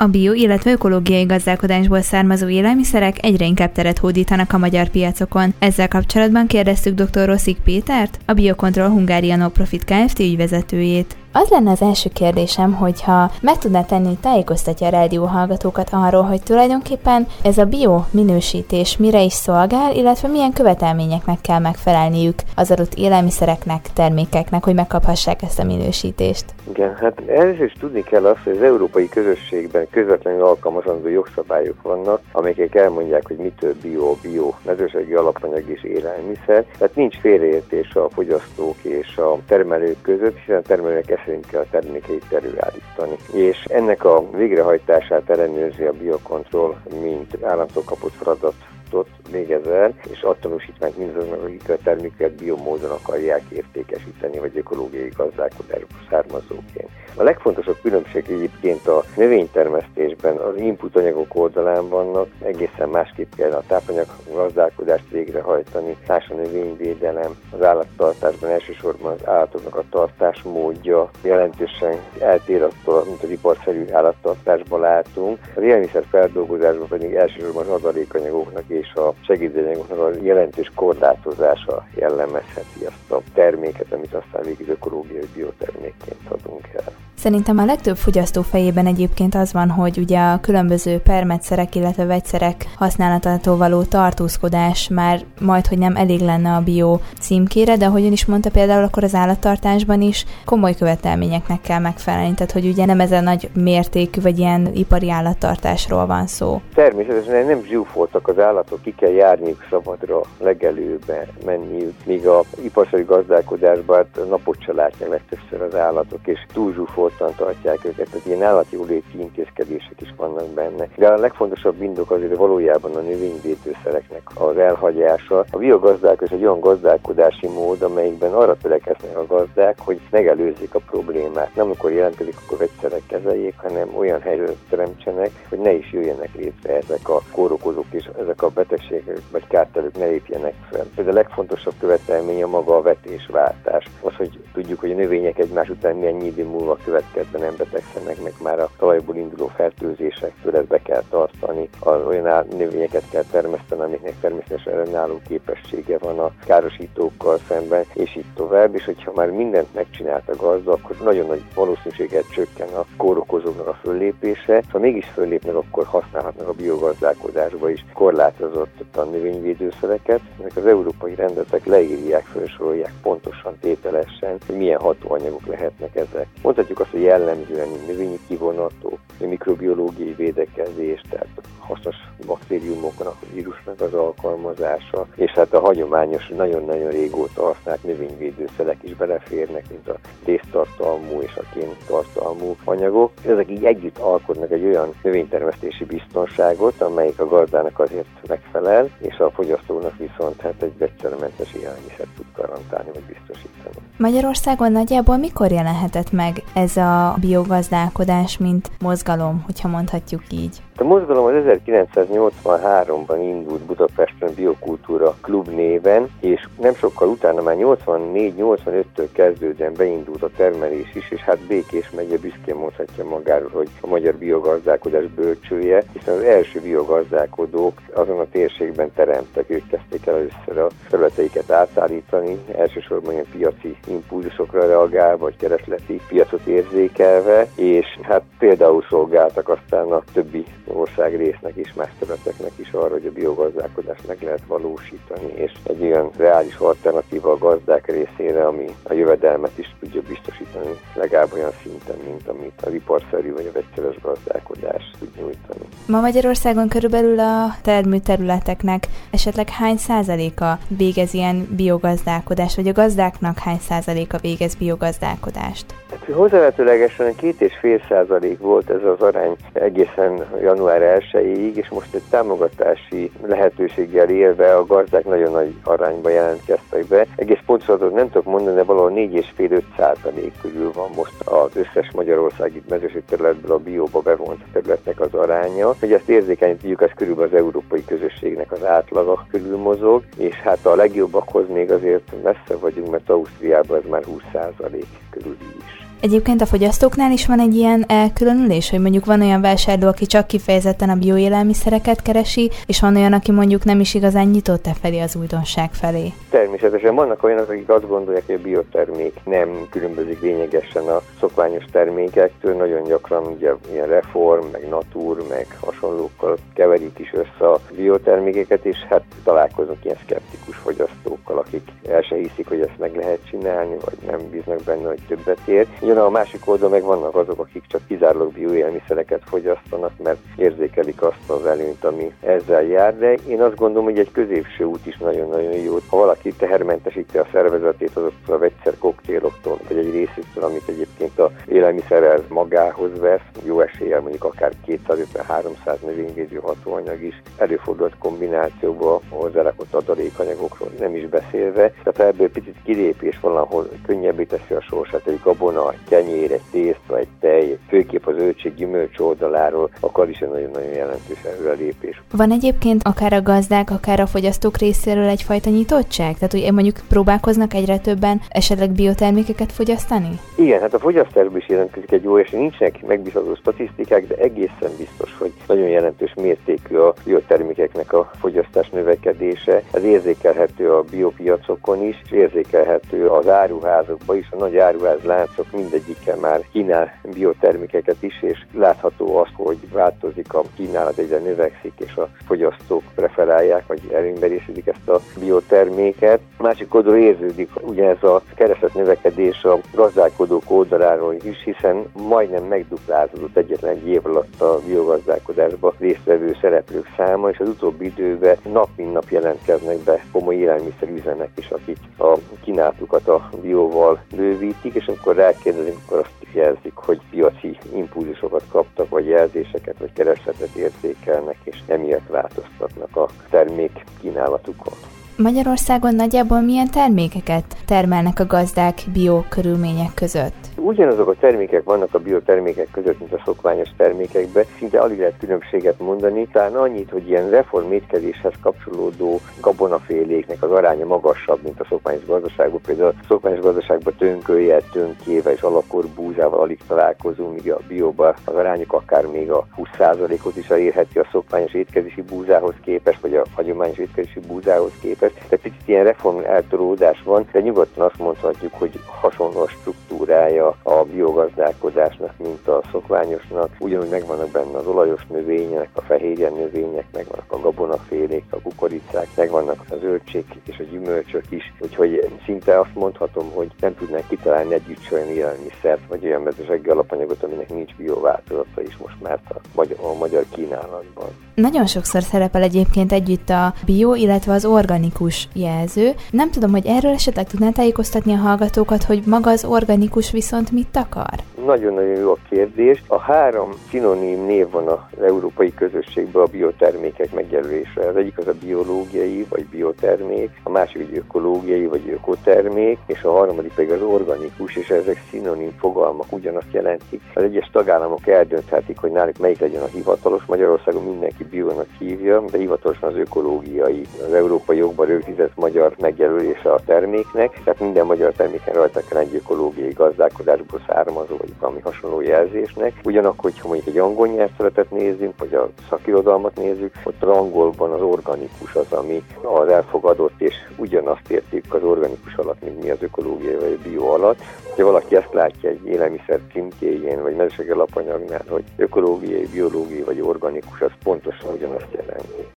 A bio, illetve ökológiai gazdálkodásból származó élelmiszerek egyre inkább teret hódítanak a magyar piacokon. Ezzel kapcsolatban kérdeztük dr. Rosszik Pétert, a Biocontrol Hungária No-Profit Kft. Ügyvezetőjét. Az lenne az első kérdésem, hogyha meg tudná tenni, hogy tájékoztatja a rádió hallgatókat arról, hogy tulajdonképpen ez a bio minősítés mire is szolgál, illetve milyen követelményeknek kell megfelelniük az adott élelmiszereknek, termékeknek, hogy megkaphassák ezt a minősítést. Igen, hát először is tudni kell azt, hogy az európai közösségben közvetlenül alkalmazandó jogszabályok vannak, amelyek elmondják, hogy mitől bio, mezőségi alapanyag és élelmiszer. Tehát nincs félreértés a fogyasztók és a termelők között, hiszen a termelőnek szerint kell a termékeit előállítani. És ennek a végrehajtását ellenőrzi a Biocontrol, mint államtól kapott feladatot végezel, és a tanúsítványt mindazoknak, akik a terméket biomódon akarják értékesíteni, vagy ökológiai gazdálkodásból származóként. A legfontosabb különbség egyébként a növénytermesztésben az input anyagok oldalán vannak, egészen másképp kell a tápanyag gazdálkodást végrehajtani, más a növényvédelem, az állattartásban elsősorban az állatoknak a tartásmódja jelentősen eltér attól, mint az iparszerű állattartásban látunk. Az élelmiszer feldolgozásban pedig elsősorban az adalékanyagoknak és a segédanyagoknak a jelentős korlátozása jellemezheti azt a terméket, amit aztán végig ökológiai biotermékként adunk el. Szerintem a legtöbb fogyasztó fejében egyébként az van, hogy ugye a különböző permetszerek, illetve vegyszerek használatától való tartózkodás már majdhogy nem elég lenne a bio címkére, de ahogy ön is mondta, például akkor az állattartásban is komoly követelményeknek kell megfelelni, tehát hogy ugye nem ez a nagy mértékű vagy ilyen ipari állattartásról van szó. Természetesen nem zsúfoltak az állatok, ki kell járniuk szabadra, legelőbe menniük, míg az iparszerű gazdálkodásban hát napot se látják legtöbbször az állatok, és túl zsúfoltan tartják őket, tehát ilyen állatjóléti intézkedések is vannak benne. De a legfontosabb indok azért valójában a növényvédőszereknek az elhagyása. A biogazdálkodás egy olyan gazdálkodási mód, amelyikben arra törekednek a gazdák, hogy megelőzzék a problémát. Nem amikor jelentkezik, akkor vegyszerek kezeljék, hanem olyan helyzetet teremtsenek, hogy ne is jöjjenek létre ezek a kórokozók és ezek a betegségek vagy kártevők ne lépjenek fel. Ez a legfontosabb követelmény a maga a vetésváltás. Az, hogy tudjuk, hogy a növények egymás után mennyi idő múlva következben nem betegszenek, meg már a talajból induló fertőzésektől ezt be kell tartani. Olyan növényeket kell termeszteni, amiknek természetesen ellenálló képessége van a károsítókkal szemben, és így tovább. És hogyha már mindent megcsinált a gazda, akkor nagyon nagy valószínűséggel csökken a kórokozóknak a föllépése. Ha mégis föllépnek, akkor használhatnak a biogazdálkodásba is korlátozottan növényvédőszereket. Ezek az európai rendeletek leírják, felsorolják pontosan, tételesen, hogy milyen hatóanyagok lehetnek ezek. Mondhatjuk azt, hogy jellemzően növényi kivonatok, mikrobiológiai védekezés, tehát hasznos baktériumoknak, a vírusnak az alkalmazása, és hát a hagyományos, nagyon-nagyon régóta használt növényvédőszerek is beleférnek, mint a résztartalmú és a kéntartalmú anyagok. Ezek így együtt alkotnak egy olyan növénytermesztési biztonságot, amelyik a gazdának azért megfelel, és a fogyasztónak viszont hát egy vegyszermentes élelmiszert tud garantálni, vagy biztosítani. Magyarországon nagyjából mikor jelenhetett meg ez a biogazdálkodás, mint mozgalom, hogyha mondhatjuk így? A mozgalom az 1983-ban indult Budapesten Biokultúra Klub néven, és nem sokkal utána már 84-85-től kezdődően beindult a termelés is, és hát Békés megye büszkén mondhatja magáról, hogy a magyar biogazdálkodás bölcsője, hiszen az első biogazdálkodók azon a térségben teremtek, ők kezdték el először a területeiket átállítani, elsősorban ilyen piaci impulzusokra reagálva, vagy keresleti piacot érzékelve, és hát például szolgáltak aztán a többi országrésznek is, más területeknek is arra, hogy a biogazdálkodást meg lehet valósítani, és egy olyan reális alternatíva a gazdák részére, ami a jövedelmet is tudja biztosítani, legalább olyan szinten, mint amit az iparszerű vagy a vegyszeres gazdálkodás tud nyújtani. Ma Magyarországon körülbelül a termőterületeknek esetleg hány százaléka végez ilyen biogazdálkodást, vagy a gazdáknak hány százaléka végez biogazdálkodást? Hát, hozzávetőlegesen 2,5% volt ez az arány egészen január 1-ig, és most egy támogatási lehetőséggel élve a gazdák nagyon nagy arányban jelentkeztek be. Egész pontosan nem tudok mondani, de valahol 4,5-5% körül van most az összes magyarországi mezőségi területből a bióba bevont területnek az aránya. Hogy ezt érzékelni tudjuk, az körülbelül az európai közösségnek az átlaga körül mozog, és hát a legjobbakhoz még azért messze vagyunk, mert Ausztriában ez már 20% körül is. Egyébként a fogyasztóknál is van egy ilyen elkülönülés, hogy mondjuk van olyan vásárló, aki csak kifejezetten a bioélelmiszereket keresi, és van olyan, aki mondjuk nem is igazán nyitott felé az újdonság felé. Természetesen vannak olyanok, akik azt gondolják, hogy a biotermék nem különbözik lényegesen a szokványos termékektől. Nagyon gyakran ugye ilyen Reform, meg Natur, meg hasonlókkal keverik is össze a biotermékeket, és hát találkozunk ilyen szkeptikus fogyasztókkal, akik el se hiszik, hogy ezt meg lehet csinálni, vagy nem bíznak benne, hogy többet ér. Ugyan a másik oldalon meg vannak azok, akik csak kizárólag bioélelmiszereket fogyasztanak, mert érzékelik azt az előnyt, ami ezzel jár, de én azt gondolom, hogy egy középső út is nagyon-nagyon jó. Ha valaki tehermentesíti a szervezetét azoktól a vegyszerkoktéloktól, vagy egy részüktől, amit egyébként az élelmiszerrel magához vesz, jó eséllyel mondjuk akár 250-300 növényvédő hatóanyag is előfordult kombinációba hozzárakott adalékanyagokról nem is beszélve. Tehát ebből picit kilépés valahol könnyebbé teszi a sorsát, egy gabona, egy kenyér, egy tészta, egy tej, főképp az zöldség gyümölcs oldaláról, akkor is egy nagyon-nagyon jelentős előrelépés. Van egyébként akár a gazdák, akár a fogyasztók részéről egyfajta nyitottság? Tehát, hogy mondjuk próbálkoznak egyre többen esetleg biotermékeket fogyasztani? Igen, hát a fogyasztásban is jelentkezik egy jó esély. Nincsenek megbízható statisztikák, de egészen biztos, hogy nagyon jelentős mértékű a biotermékeknek a fogyasztás növekedése. Ez érzékelhető a biopiacokon is, és érzékelhető az áruházakban is. A nagy áruházláncok mindegyikkel már kínál biotermékeket is, és látható az, hogy változik a kínálat, egyre növekszik, és a fogyasztók preferálják, vagy előnybe részítik ezt a bioterméket. Másik oldalról érződik ugyanez a kereslet növekedés a gazdálkodók oldaláról is, hiszen majdnem megduplázódott egyetlen egy év alatt a biogazdálkodásban résztvevő szereplők száma, és az utóbbi időben nap mint nap jelentkeznek be komoly élelmiszerüzemek is, akik a kínálatukat a bióval bővítik, és amikor rákérdezünk, akkor azt jelzik, hogy piaci impulzusokat kaptak, vagy jelzéseket, vagy keresletet érzékelnek, és emiatt változtatnak a termék kínálatukon. Magyarországon nagyjából milyen termékeket termelnek a gazdák biokörülmények között? Ugyanazok a termékek vannak a biotermékek között, mint a szokványos termékekben, szinte alig lehet különbséget mondani. Talán annyit, hogy ilyen reformétkezéshez kapcsolódó gabonaféléknek az aránya magasabb, mint a szokványos gazdaságban. Például a szokványos gazdaságban tönkölyel, tönkével és alakor búzával alig találkozunk, míg a bióban az arányok akár még a 20%-ot is elérheti a szokványos étkezési búzához képest, vagy a hagyományos étkezési búzához képest. Tehát picit ilyen reform eltolódás van, de nyugodtan azt mondhatjuk, hogy hasonló a struktúrája a biogazdálkodásnak, mint a szokványosnak. Ugyanúgy megvannak benne az olajos növények, a fehérje növények, megvannak a gabonafélék, a kukoricák, megvannak a zöldség és a gyümölcsök is. Úgyhogy szinte azt mondhatom, hogy nem tudnánk kitalálni együtt olyan élelmiszert, vagy olyan mezőgazdasági alapanyagot, aminek nincs biováltozata is most már a magyar kínálatban. Nagyon sokszor szerepel egyébként együtt a bio, illetve az organikus jelző. Nem tudom, hogy erről esetleg tudnál tájékoztatni a hallgatókat, hogy maga az organikus viszont mit akar? Nagyon-nagyon jó a kérdés. A 3 szinonim név van az európai közösségben a biotermékek megjelölésre. Az egyik az a biológiai, vagy biotermék, a másik egy ökológiai, vagy ökotermék, és a harmadik pedig az organikus, és ezek szinonim fogalmak ugyanazt jelentik. Az egyes tagállamok eldönthetik, hogy náluk melyik legyen a hivatalos. Magyarországon mindenki biónak hívja, de hivatalosan az ökológiai, az európai jogban rögzített magyar megjelölése a terméknek, tehát minden magyar terméken rajta kell egy ökológiai gazdálkodásból származó, vagy valami hasonló jelzésnek. Ugyanakkor, hogyha mondjuk egy angol nyelvszövetet nézzünk, vagy a szakirodalmat nézzük, ott az angolban az organikus az, ami az elfogadott, és ugyanazt értik az organikus alatt, mint mi az ökológiai vagy a bio alatt. Ha valaki ezt látja egy élelmiszer címkéjén, vagy mezőgazdasági alapanyagnál, hogy ökológiai, biológiai vagy organikus, az pontosan ugyanazt jelenti.